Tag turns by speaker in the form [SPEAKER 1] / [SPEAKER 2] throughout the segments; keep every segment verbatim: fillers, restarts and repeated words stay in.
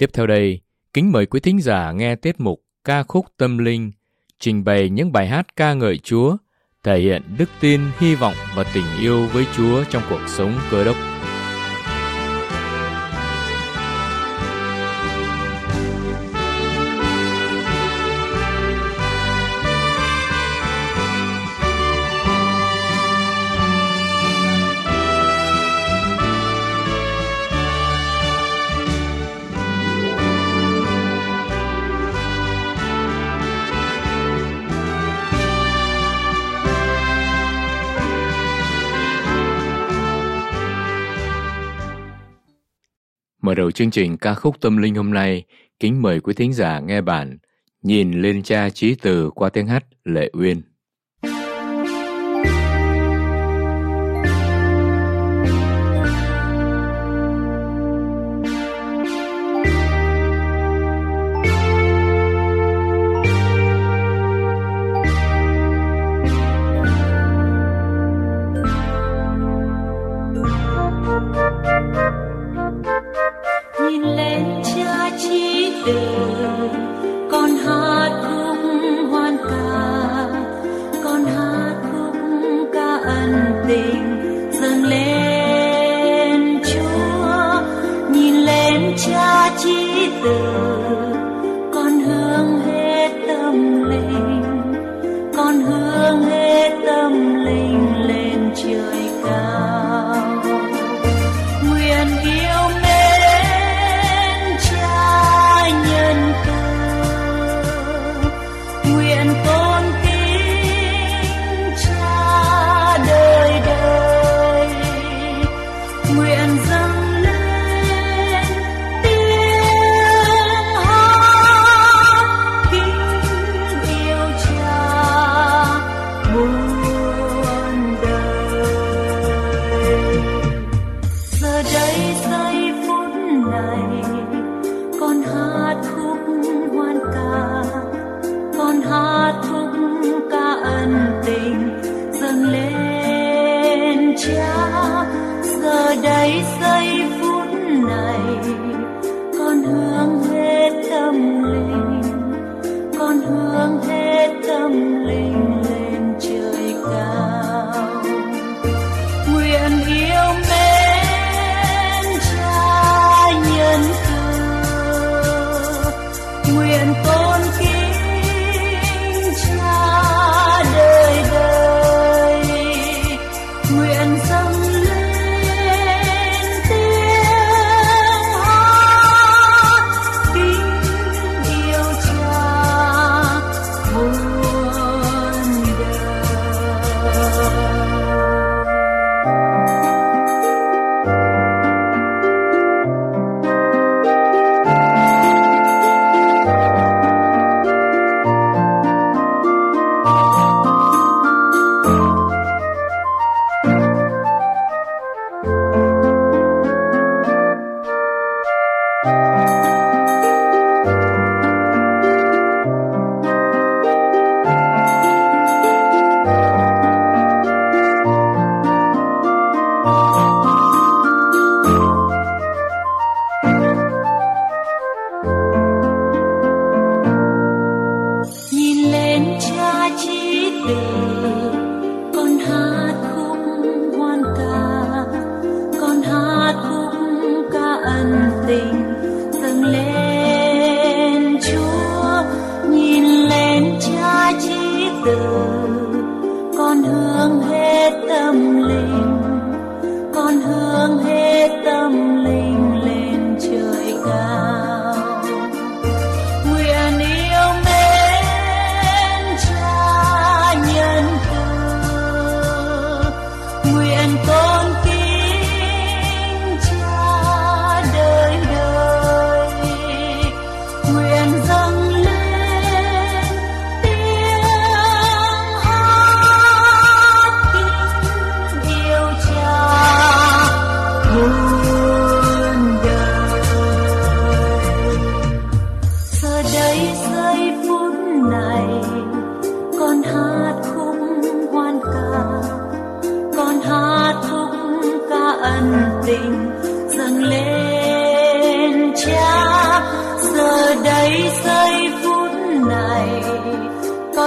[SPEAKER 1] Tiếp theo đây, kính mời quý thính giả nghe tiết mục Ca khúc Tâm linh, trình bày những bài hát ca ngợi Chúa, thể hiện đức tin, hy vọng và tình yêu với Chúa trong cuộc sống Cơ Đốc. Mở đầu chương trình Ca khúc Tâm linh hôm nay, kính mời quý thính giả nghe bản Nhìn lên Cha Chí Từ qua tiếng hát Lệ Uyên.
[SPEAKER 2] Hãy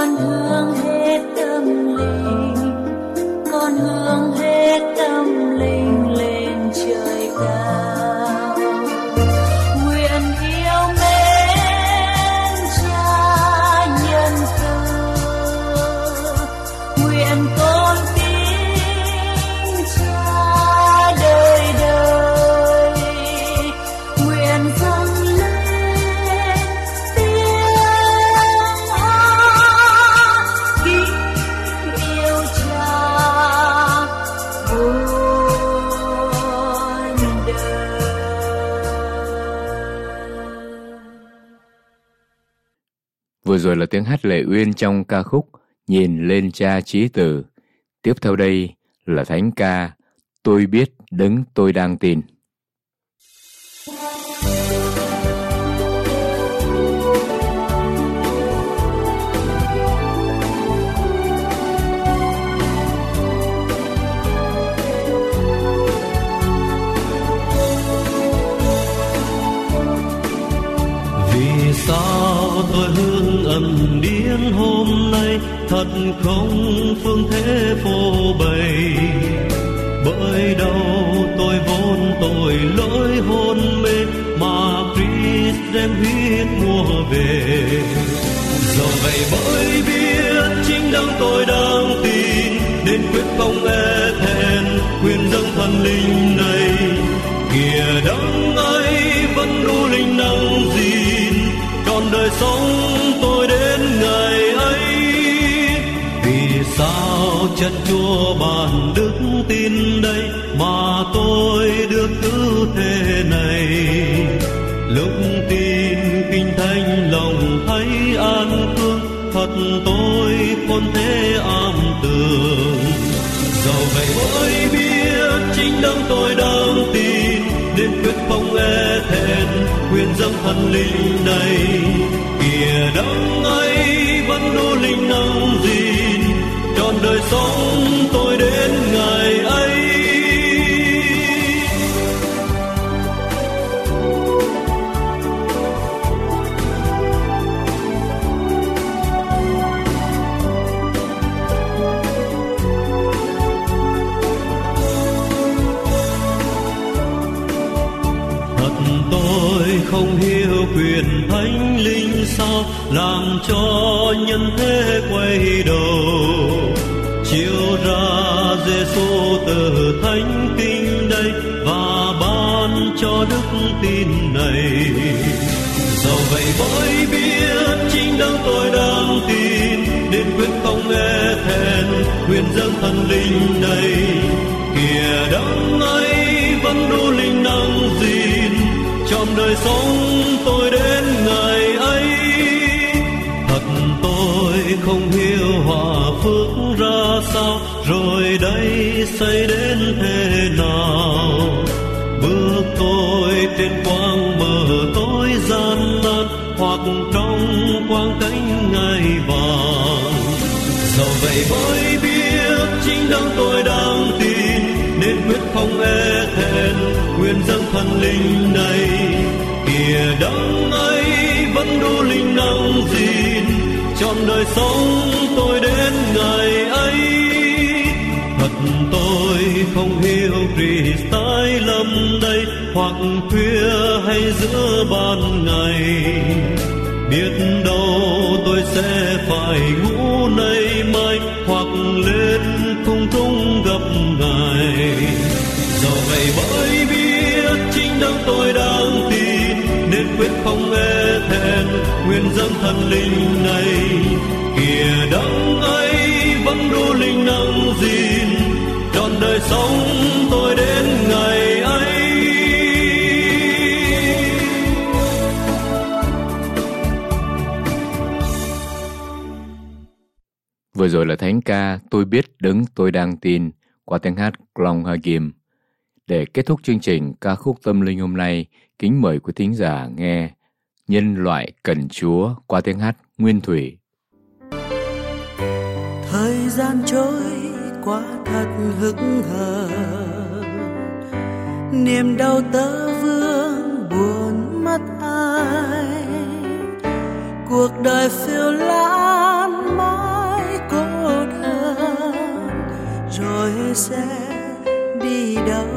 [SPEAKER 2] con hướng hết tâm linh, con hướng hết tâm linh lên trời cao. Nguyện yêu mến Cha nhân từ, nguyện con kính Cha đời đời, nguyện dâng lên tiếng hát kính yêu Cha muôn đời.
[SPEAKER 1] Vừa rồi là tiếng hát Lệ Uyên trong ca khúc Nhìn lên Cha Chí Tử. Tiếp theo đây là thánh ca Tôi biết đấng tôi đang tin.
[SPEAKER 3] Vì sao tôi hương ẩn điên hôm nay, thật không phương thế phô bày. Bởi đâu tôi vốn tội lỗi hôn mê, mà Christ đem huyết mua về. Dẫu vậy bởi biết chính đấng tôi đang tin, nên quyết không e thẹn quyền dâng thần linh này. Kìa đấng ấy vẫn đủ linh năng gìn, trọn đời sống tôi đến ngày ấy. Vì sao chân Chúa ban đức tin đây, mà tôi được cứu thế này. Lúc tin kinh thánh lòng thấy an cương, thật tôi khôn thế am tường. Dẫu vậy mới biết chính đấng tôi đang tin, nên quyết không e thẹn quyền dâng thần linh này. Kìa đấng ấy vẫn đủ linh năng gìn, trọn đời sống tôi đến ngày ấy. Tôi không hiểu quyền thánh linh sao làm cho nhân thế quay đầu, chiếu ra Giêsu từ thánh kinh đây và ban cho đức tin này. Dẫu vậy bởi biết chính đấng tôi đang tin, nên quyết không e thẹn quyền dâng thần linh này. Kìa đấng ấy vẫn đủ linh năng gìn, trọn đời sống tôi đến ngày ấy. Thật tôi không hiểu hòa phước ra sao, rồi đây xây đến thế nào. Bước tôi trên quang mờ tối gian nan, hoặc trong quang cánh ngai vàng. Dẫu vậy bởi biết chính đấng tôi đang tin, nên quyết không e thẹn quyền dâng thần linh này. Kìa đấng ấy vẫn đủ linh năng gìn, trọn đời sống tôi đến ngày ấy. Thật tôi không hiểu Christ tái lâm đây, hoặc khuya hay giữa ban ngày. Biết đâu tôi sẽ phải ngủ nay mai, hoặc lên không trung gặp Ngài. Dẫu vậy bởi biết chính đấng tôi đang tin, nên quyết không e thẹn quyền dâng thần linh này. Kìa đấng ấy vẫn đủ linh năng gìn, trọn đời sống tôi đến ngày ấy.
[SPEAKER 1] Vừa rồi là thánh ca Tôi biết đấng tôi đang tin qua tiếng hát Long Hagim. Để kết thúc chương trình ca khúc tâm linh hôm nay, kính mời quý thính giả nghe Nhân loại cần Chúa qua tiếng hát Nguyên Thủy.
[SPEAKER 4] Thời gian trôi qua thật hững hờ, niềm đau tơ vương buồn mất ai, cuộc đời phiêu lãng mãi sẽ đi đâu.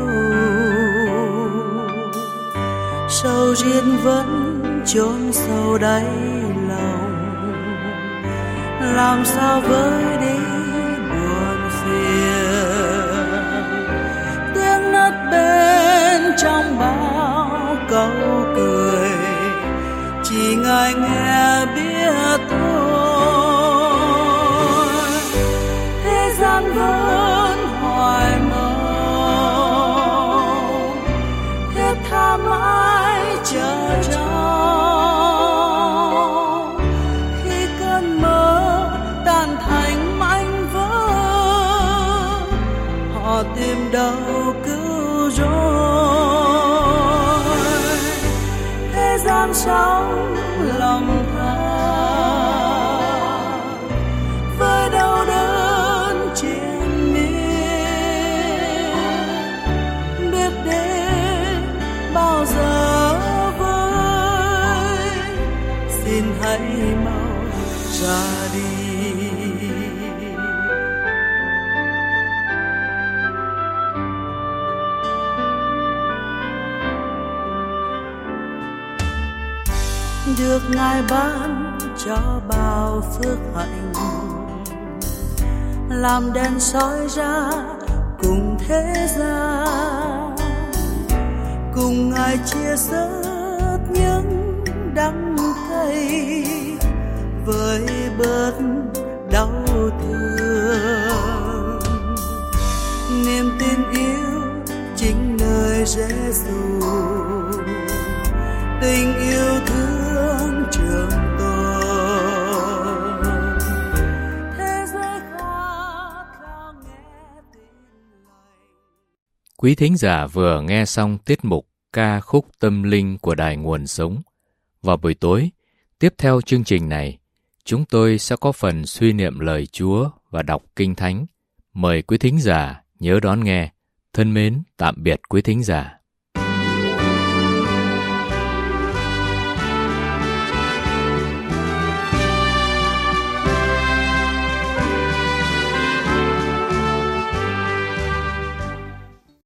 [SPEAKER 4] Sầu riêng vẫn chôn sâu đáy lòng, làm sao với đi buồn phiền. Tiếng nấc bên trong bao câu cười, chỉ ngài nghe biết thôi. Thế gian vẫn hoài mong, thiết tha mãi chờ trông. Khi cơn mơ tan thành mảnh vỡ, họ tìm đâu cứu rỗi. Thế gian sống lòng than với đau đớn triền miên, biết đến bao giờ với, xin hãy mau ra đi. Được Ngài ban cho bao phước hạnh, làm đèn soi ra cùng thế gian, cùng Ngài chia sớt những đắng cay, với bớt đau thương. Niềm tin yêu chính nơi Giêsu, tình yêu thương trường tồn. Thế giới khát khao nghe tin lành.
[SPEAKER 1] Quý thính giả vừa nghe xong tiết mục ca khúc tâm linh của Đài Nguồn Sống. Vào buổi tối, tiếp theo chương trình này, chúng tôi sẽ có phần suy niệm lời Chúa và đọc Kinh Thánh. Mời quý thính giả nhớ đón nghe. Thân mến, tạm biệt quý thính giả.